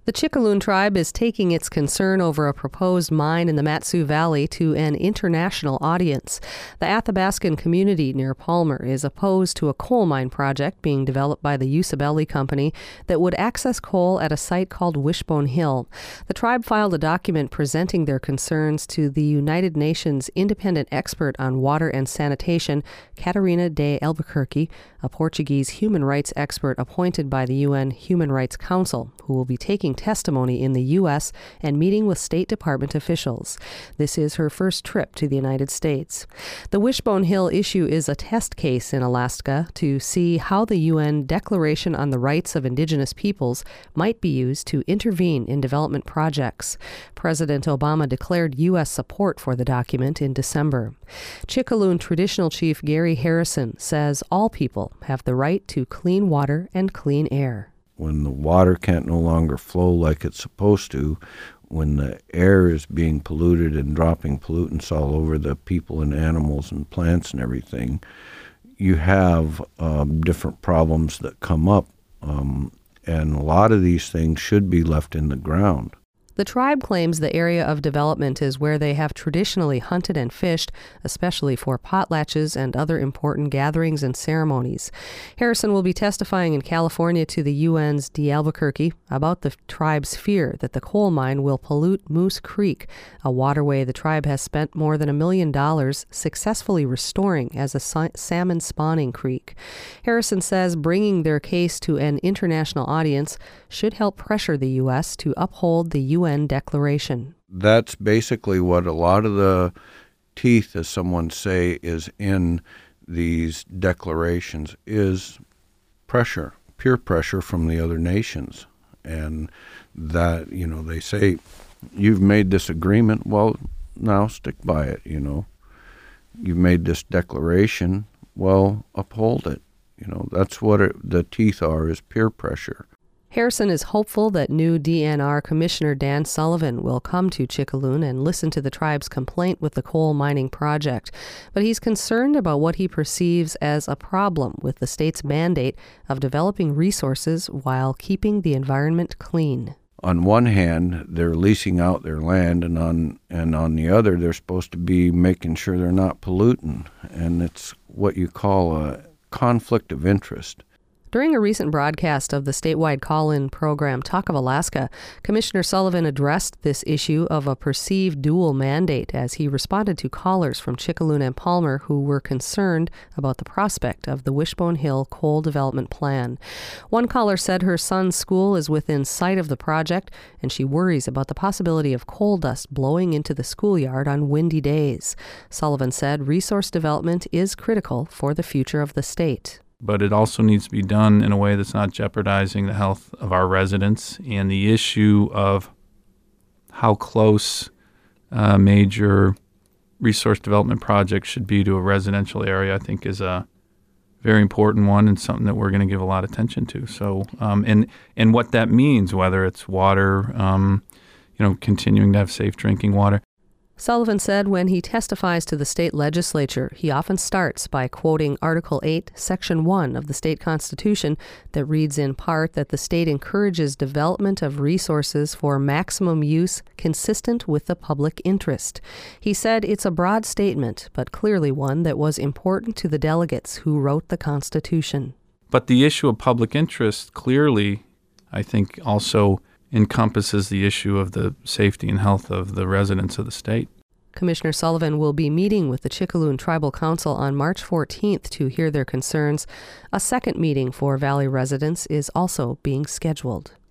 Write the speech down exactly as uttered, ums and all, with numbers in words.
The Chicaloon tribe is taking its concern over a proposed mine in the Mat-Su Valley to an international audience. The Athabascan community near Palmer is opposed to a coal mine project being developed by the Usabelli Company that would access coal at a site called Wishbone Hill. The tribe filed a document presenting their concerns to the United Nations independent expert on water and sanitation, Catarina de Albuquerque, a Portuguese human rights expert appointed by the U N Human Rights Council, who will be taking testimony in the U S and meeting with State Department officials. This is her first trip to the United States. The Wishbone Hill issue is a test case in Alaska to see how the U N Declaration on the Rights of Indigenous Peoples might be used to intervene in development projects. President Obama declared U S support for the document in December. Chicaloon traditional chief Gary Harrison says all people have the right to clean water and clean air. When the water can't no longer flow like it's supposed to, when the air is being polluted and dropping pollutants all over the people and animals and plants and everything, you have um, different problems that come up. Um, and a lot of these things should be left in the ground. The tribe claims the area of development is where they have traditionally hunted and fished, especially for potlatches and other important gatherings and ceremonies. Harrison will be testifying in California to the U N's de Albuquerque about the tribe's fear that the coal mine will pollute Moose Creek, a waterway the tribe has spent more than a million dollars successfully restoring as a sa- salmon spawning creek. Harrison says bringing their case to an international audience should help pressure the U S to uphold the U N declaration. That's basically what a lot of the teeth, as someone say, is in these declarations, is pressure, peer pressure from the other nations. And that, you know, they say, you've made this agreement, well, now stick by it, you know. You've made this declaration, well, uphold it. You know, that's what it, the teeth are, is peer pressure. Harrison is hopeful that new D N R Commissioner Dan Sullivan will come to Chicaloon and listen to the tribe's complaint with the coal mining project, but he's concerned about what he perceives as a problem with the state's mandate of developing resources while keeping the environment clean. On one hand, they're leasing out their land, and on and on the other, they're supposed to be making sure they're not polluting, and it's what you call a conflict of interest. During a recent broadcast of the statewide call-in program Talk of Alaska, Commissioner Sullivan addressed this issue of a perceived dual mandate as he responded to callers from Chicaloon and Palmer who were concerned about the prospect of the Wishbone Hill coal development plan. One caller said her son's school is within sight of the project and she worries about the possibility of coal dust blowing into the schoolyard on windy days. Sullivan said resource development is critical for the future of the state. But it also needs to be done in a way that's not jeopardizing the health of our residents. And the issue of how close a major resource development project should be to a residential area, I think, is a very important one and something that we're going to give a lot of attention to. So, um, and and what that means, whether it's water, um, you know, continuing to have safe drinking water. Sullivan said when he testifies to the state legislature, he often starts by quoting Article eight, Section one of the state constitution that reads in part that the state encourages development of resources for maximum use consistent with the public interest. He said it's a broad statement, but clearly one that was important to the delegates who wrote the Constitution. But the issue of public interest clearly, I think, also encompasses the issue of the safety and health of the residents of the state. Commissioner Sullivan will be meeting with the Chicaloon Tribal Council on March fourteenth to hear their concerns. A second meeting for Valley residents is also being scheduled.